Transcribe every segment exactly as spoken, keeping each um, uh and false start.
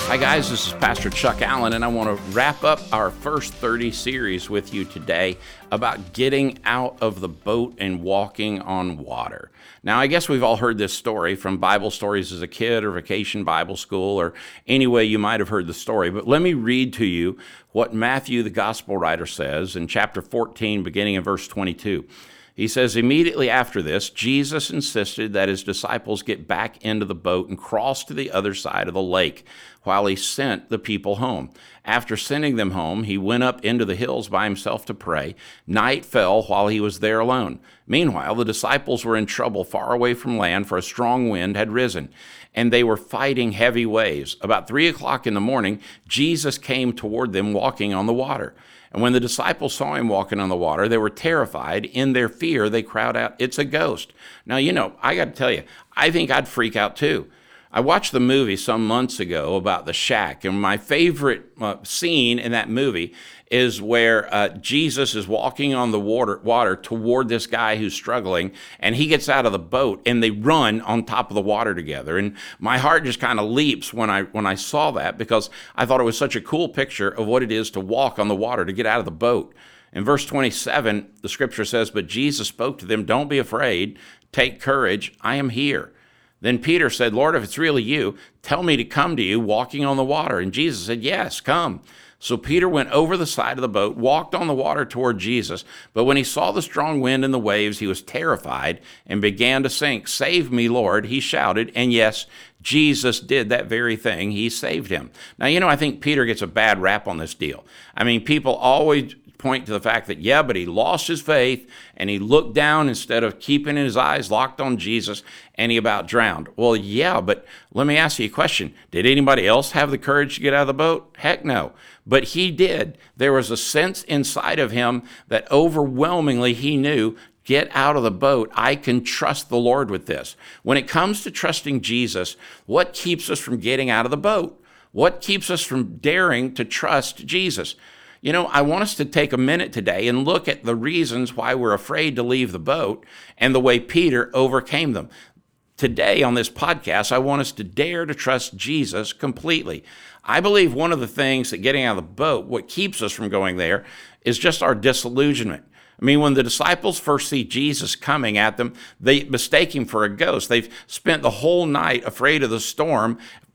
Hi guys, this is Pastor Chuck Allen, and I want to wrap up our first thirty series with you today about getting out of the boat and walking on water. Now, I guess we've all heard this story from Bible stories as a kid or vacation Bible school or any way you might have heard the story, but let me read to you what Matthew, the gospel writer, says in chapter fourteen, beginning in verse twenty-two. He says, immediately after this, Jesus insisted that his disciples get back into the boat and cross to the other side of the lake while he sent the people home. After sending them home, he went up into the hills by himself to pray. Night fell while he was there alone. Meanwhile, the disciples were in trouble far away from land, for a strong wind had risen, and they were fighting heavy waves. About three o'clock in the morning, Jesus came toward them walking on the water. And when the disciples saw him walking on the water, they were terrified. In their fear, they cried out, "It's a ghost." Now, you know, I got to tell you, I think I'd freak out too. I watched the movie some months ago about the shack, and my favorite uh, scene in that movie is where uh, Jesus is walking on the water, water toward this guy who's struggling, and he gets out of the boat, and they run on top of the water together. And my heart just kind of leaps when I when I saw that, because I thought it was such a cool picture of what it is to walk on the water, to get out of the boat. In verse twenty-seven, the scripture says, "But Jesus spoke to them, 'Don't be afraid, take courage, I am here.' Then Peter said, 'Lord, if it's really you, tell me to come to you walking on the water.' And Jesus said, 'Yes, come.' So Peter went over the side of the boat, walked on the water toward Jesus. But when he saw the strong wind and the waves, he was terrified and began to sink. 'Save me, Lord,' he shouted. And yes, Jesus did that very thing. He saved him." Now, you know, I think Peter gets a bad rap on this deal. I mean, people always point to the fact that, yeah, but he lost his faith and he looked down instead of keeping his eyes locked on Jesus, and he about drowned. Well, yeah, but let me ask you a question. Did anybody else have the courage to get out of the boat? Heck no. But he did. There was a sense inside of him that overwhelmingly he knew, get out of the boat. I can trust the Lord with this. When it comes to trusting Jesus, what keeps us from getting out of the boat? What keeps us from daring to trust Jesus? You know, I want us to take a minute today and look at the reasons why we're afraid to leave the boat and the way Peter overcame them. Today on this podcast, I want us to dare to trust Jesus completely. I believe one of the things that getting out of the boat, what keeps us from going there, is just our disillusionment. I mean, when the disciples first see Jesus coming at them, they mistake him for a ghost. They've spent the whole night afraid of the storm,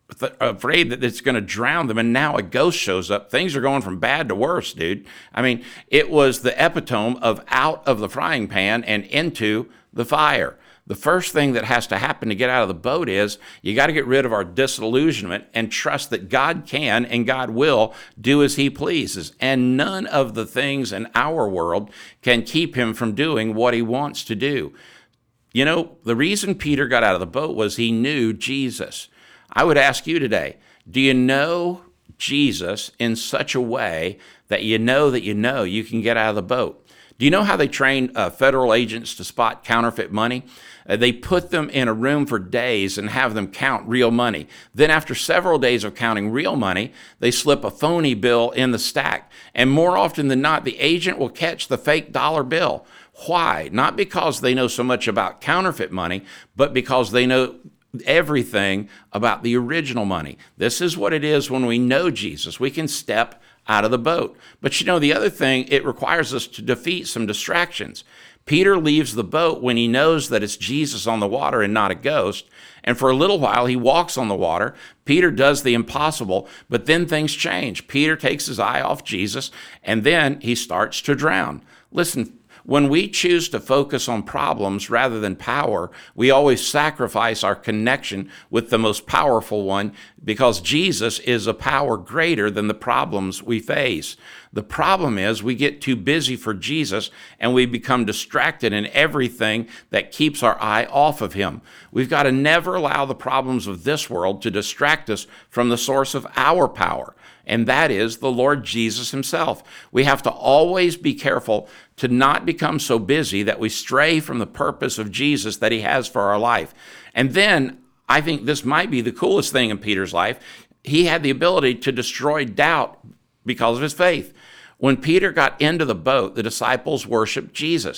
afraid that it's going to drown them, and now a ghost shows up. Things are going from bad to worse, dude. I mean, it was the epitome of out of the frying pan and into the fire. The first thing that has to happen to get out of the boat is you got to get rid of our disillusionment and trust that God can and God will do as he pleases. And none of the things in our world can keep him from doing what he wants to do. You know, the reason Peter got out of the boat was he knew Jesus. I would ask you today, do you know Jesus in such a way that you know that you know you can get out of the boat? Do you know how they train uh, federal agents to spot counterfeit money? Uh, they put them in a room for days and have them count real money. Then after several days of counting real money, they slip a phony bill in the stack. And more often than not, the agent will catch the fake dollar bill. Why? Not because they know so much about counterfeit money, but because they know everything about the original money. This is what it is when we know Jesus. We can step out of the boat. But you know, the other thing, it requires us to defeat some distractions. Peter leaves the boat when he knows that it's Jesus on the water and not a ghost. And for a little while, he walks on the water. Peter does the impossible, but then things change. Peter takes his eye off Jesus, and then he starts to drown. Listen, when we choose to focus on problems rather than power, we always sacrifice our connection with the most powerful one, because Jesus is a power greater than the problems we face. The problem is we get too busy for Jesus and we become distracted in everything that keeps our eye off of him. We've got to never allow the problems of this world to distract us from the source of our power, and that is the Lord Jesus himself. We have to always be careful to not become so busy that we stray from the purpose of Jesus that he has for our life. And then I think this might be the coolest thing in Peter's life. He had the ability to destroy doubt because of his faith. When Peter got into the boat, the disciples worshiped Jesus.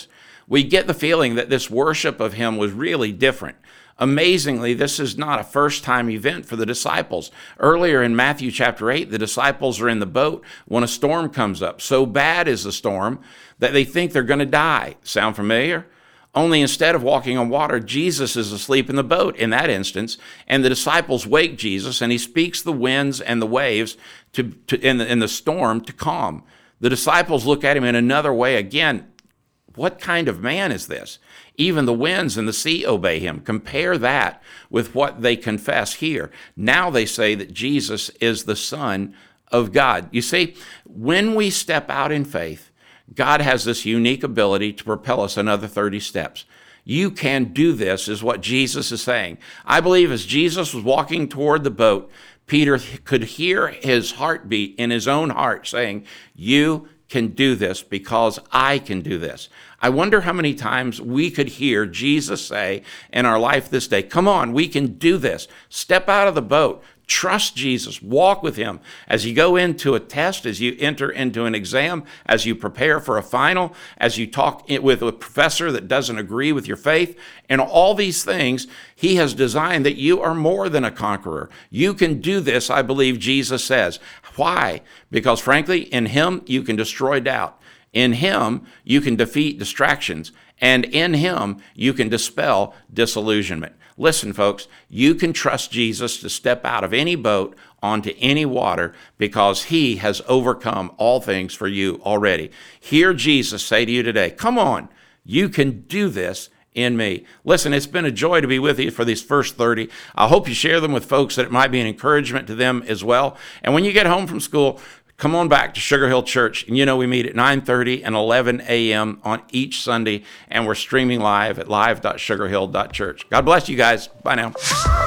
we get the feeling that this worship of him was really different. Amazingly, this is not a first-time event for the disciples. Earlier in Matthew chapter eight, the disciples are in the boat when a storm comes up. So bad is the storm that they think they're going to die. Sound familiar? Only instead of walking on water, Jesus is asleep in the boat in that instance, and the disciples wake Jesus, and he speaks the winds and the waves to, to in, the, in the storm to calm. The disciples look at him in another way again. What kind of man is this? Even the winds and the sea obey him. Compare that with what they confess here. Now they say that Jesus is the Son of God. You see, when we step out in faith, God has this unique ability to propel us another thirty steps. You can do this, is what Jesus is saying. I believe as Jesus was walking toward the boat, Peter could hear his heartbeat in his own heart saying, you can do this because I can do this. I wonder how many times we could hear Jesus say in our life this day, come on, we can do this. Step out of the boat. Trust Jesus. Walk with him. As you go into a test, as you enter into an exam, as you prepare for a final, as you talk with a professor that doesn't agree with your faith, and all these things, he has designed that you are more than a conqueror. You can do this, I believe Jesus says. Why? Because frankly, in him, you can destroy doubt. In him, you can defeat distractions. And in him, you can dispel disillusionment. Listen, folks, you can trust Jesus to step out of any boat onto any water because he has overcome all things for you already. Hear Jesus say to you today, come on, you can do this in me. Listen, it's been a joy to be with you for these first thirty. I hope you share them with folks that it might be an encouragement to them as well. And when you get home from school, come on back to Sugar Hill Church. And you know we meet at nine thirty and eleven a.m. on each Sunday, and we're streaming live at live dot sugar hill dot church. God bless you guys. Bye now.